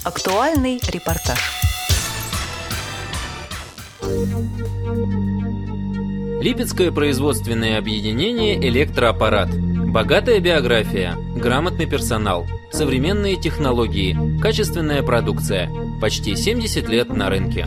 Актуальный репортаж. Липецкое производственное объединение «Электроаппарат». Богатая биография, грамотный персонал, современные технологии, качественная продукция. Почти 70 лет на рынке.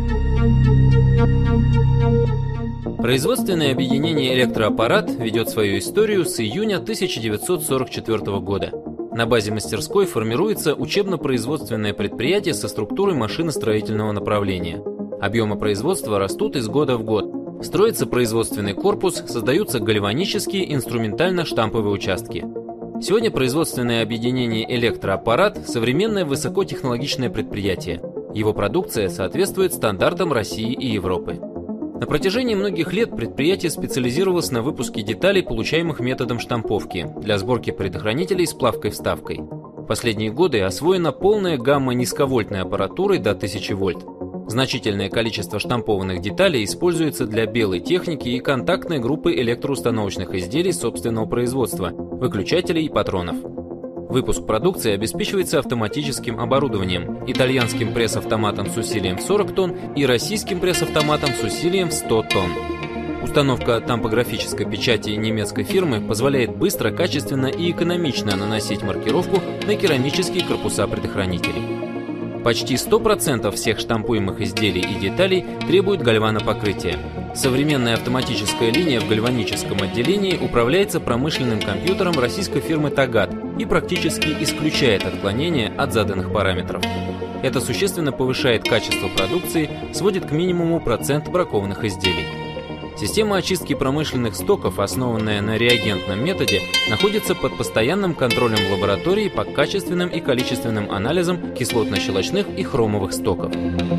Производственное объединение «Электроаппарат» ведет свою историю с июня 1944 года. На базе мастерской формируется учебно-производственное предприятие со структурой машиностроительного направления. Объемы производства растут из года в год. Строится производственный корпус, создаются гальванические инструментально-штамповые участки. Сегодня производственное объединение «Электроаппарат» – современное высокотехнологичное предприятие. Его продукция соответствует стандартам России и Европы. На протяжении многих лет предприятие специализировалось на выпуске деталей, получаемых методом штамповки, для сборки предохранителей с плавкой-вставкой. В последние годы освоена полная гамма низковольтной аппаратуры до 1000 вольт. Значительное количество штампованных деталей используется для белой техники и контактной группы электроустановочных изделий собственного производства, выключателей и патронов. Выпуск продукции обеспечивается автоматическим оборудованием, итальянским пресс-автоматом с усилием в 40 тонн и российским пресс-автоматом с усилием в 100 тонн. Установка тампографической печати немецкой фирмы позволяет быстро, качественно и экономично наносить маркировку на керамические корпуса предохранителей. Почти 100% всех штампуемых изделий и деталей требуют гальванопокрытия. Современная автоматическая линия в гальваническом отделении управляется промышленным компьютером российской фирмы «Тагат» и практически исключает отклонения от заданных параметров. Это существенно повышает качество продукции, сводит к минимуму процент бракованных изделий. Система очистки промышленных стоков, основанная на реагентном методе, находится под постоянным контролем в лаборатории по качественным и количественным анализам кислотно-щелочных и хромовых стоков.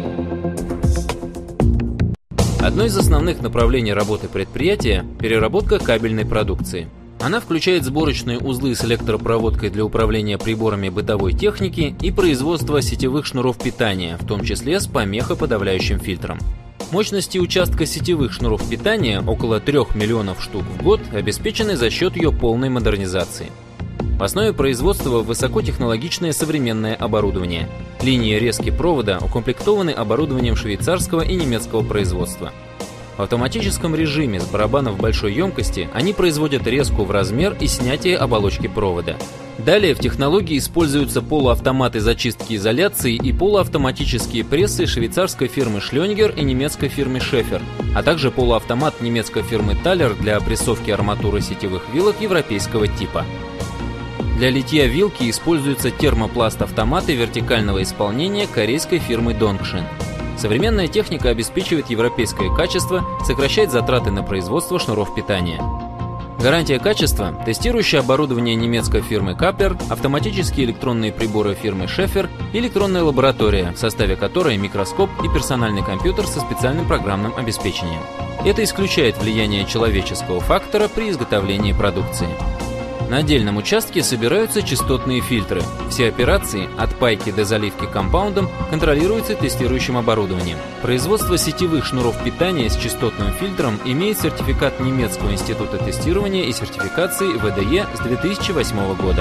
Одно из основных направлений работы предприятия – переработка кабельной продукции. Она включает сборочные узлы с электропроводкой для управления приборами бытовой техники и производство сетевых шнуров питания, в том числе с помехоподавляющим фильтром. Мощности участка сетевых шнуров питания, около 3 миллионов штук в год, обеспечены за счет ее полной модернизации. В основе производства высокотехнологичное современное оборудование. Линии резки провода укомплектованы оборудованием швейцарского и немецкого производства. В автоматическом режиме с барабанов большой емкости они производят резку в размер и снятие оболочки провода. Далее в технологии используются полуавтоматы зачистки изоляции и полуавтоматические прессы швейцарской фирмы Schlöninger и немецкой фирмы Schäfer, а также полуавтомат немецкой фирмы Thaler для прессовки арматуры сетевых вилок европейского типа. Для литья вилки используются термопласт-автоматы вертикального исполнения корейской фирмы Dongxin. Современная техника обеспечивает европейское качество, сокращает затраты на производство шнуров питания. Гарантия качества – тестирующее оборудование немецкой фирмы Kapper, автоматические электронные приборы фирмы Schäfer и электронная лаборатория, в составе которой микроскоп и персональный компьютер со специальным программным обеспечением. Это исключает влияние человеческого фактора при изготовлении продукции. На отдельном участке собираются частотные фильтры. Все операции, от пайки до заливки компаундом, контролируются тестирующим оборудованием. Производство сетевых шнуров питания с частотным фильтром имеет сертификат немецкого института тестирования и сертификации ВДЕ с 2008 года.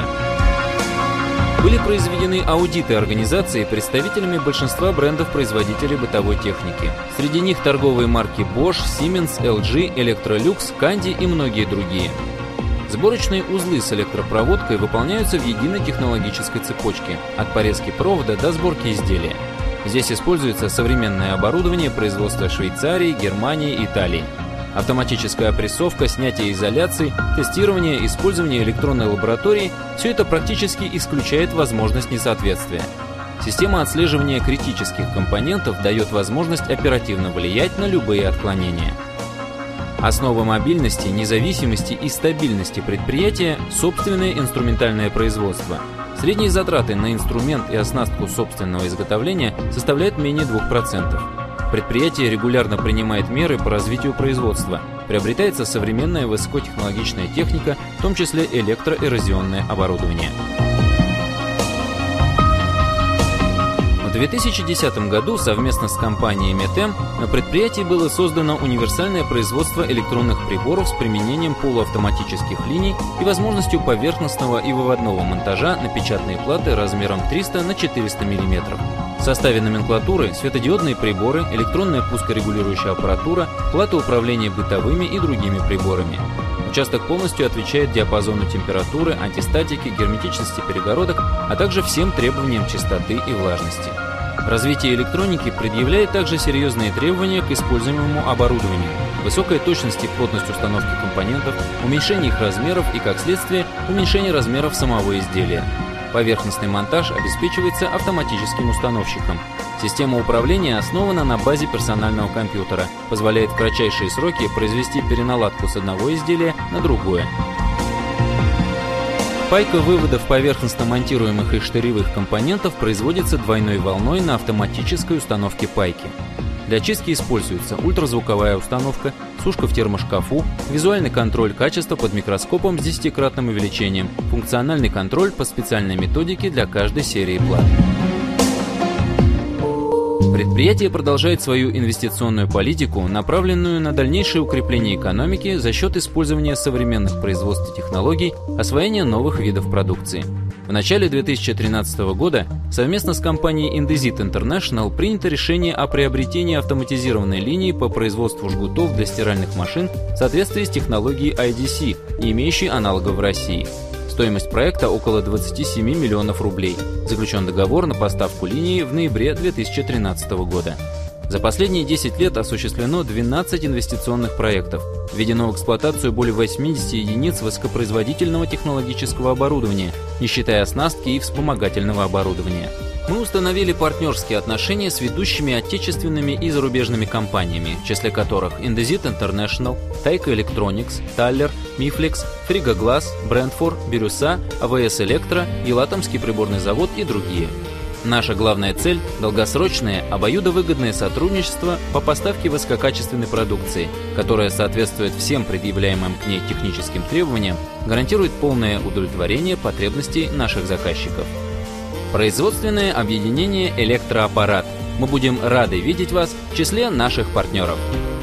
Были произведены аудиты организации представителями большинства брендов-производителей бытовой техники. Среди них торговые марки Bosch, Siemens, LG, Electrolux, Kandi и многие другие. Сборочные узлы с электропроводкой выполняются в единой технологической цепочке, от порезки провода до сборки изделия. Здесь используется современное оборудование производства Швейцарии, Германии, Италии. Автоматическая опрессовка, снятие изоляции, тестирование, использование электронной лаборатории – все это практически исключает возможность несоответствия. Система отслеживания критических компонентов дает возможность оперативно влиять на любые отклонения. Основа мобильности, независимости и стабильности предприятия – собственное инструментальное производство. Средние затраты на инструмент и оснастку собственного изготовления составляют менее 2%. Предприятие регулярно принимает меры по развитию производства. Приобретается современная высокотехнологичная техника, в том числе электроэрозионное оборудование. В 2010 году совместно с компанией Metem на предприятии было создано универсальное производство электронных приборов с применением полуавтоматических линий и возможностью поверхностного и выводного монтажа на печатные платы размером 300 на 400 мм. В составе номенклатуры светодиодные приборы, электронная пускорегулирующая аппаратура, плата управления бытовыми и другими приборами. Участок полностью отвечает диапазону температуры, антистатики, герметичности перегородок, а также всем требованиям чистоты и влажности. Развитие электроники предъявляет также серьезные требования к используемому оборудованию, высокая точность и плотность установки компонентов, уменьшение их размеров и, как следствие, уменьшение размеров самого изделия. Поверхностный монтаж обеспечивается автоматическим установщиком. Система управления основана на базе персонального компьютера, позволяет в кратчайшие сроки произвести переналадку с одного изделия на другое. Пайка выводов поверхностно монтируемых и штыревых компонентов производится двойной волной на автоматической установке пайки. Для чистки используется ультразвуковая установка, сушка в термошкафу, визуальный контроль качества под микроскопом с 10-кратным увеличением, функциональный контроль по специальной методике для каждой серии плат. Предприятие продолжает свою инвестиционную политику, направленную на дальнейшее укрепление экономики за счет использования современных производств и технологий, освоения новых видов продукции. В начале 2013 года совместно с компанией Indesit International принято решение о приобретении автоматизированной линии по производству жгутов для стиральных машин в соответствии с технологией IDC, не имеющей аналогов в России. Стоимость проекта около 27 миллионов рублей. Заключен договор на поставку линии в ноябре 2013 года. За последние 10 лет осуществлено 12 инвестиционных проектов. Введено в эксплуатацию более 80 единиц высокопроизводительного технологического оборудования, не считая оснастки и вспомогательного оборудования. Мы установили партнерские отношения с ведущими отечественными и зарубежными компаниями, в числе которых Indesit International, Taico Electronics, Thaler, Miflex, Frigoglass, Brentford, Бирюса, АВС Электро, Елатомский приборный завод и другие. Наша главная цель – долгосрочное, обоюдовыгодное сотрудничество по поставке высококачественной продукции, которая соответствует всем предъявляемым к ней техническим требованиям, гарантирует полное удовлетворение потребностей наших заказчиков. Производственное объединение «Электроаппарат». Мы будем рады видеть вас в числе наших партнеров.